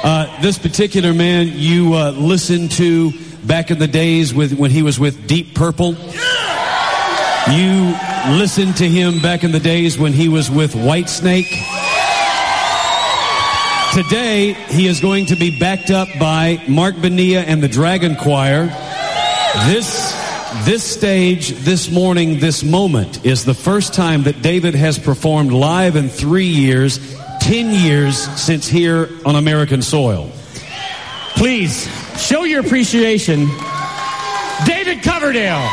This particular man you listened to back in the days when he was with Deep Purple. You listened to him back in the days when he was with Whitesnake. Today, he is going to be backed up by Mark Bonilla and the Dragon Choir. This stage, this morning, this moment is the first time that David has performed live in 3 years, 10 years since here on American soil. Please, show your appreciation. David Coverdale.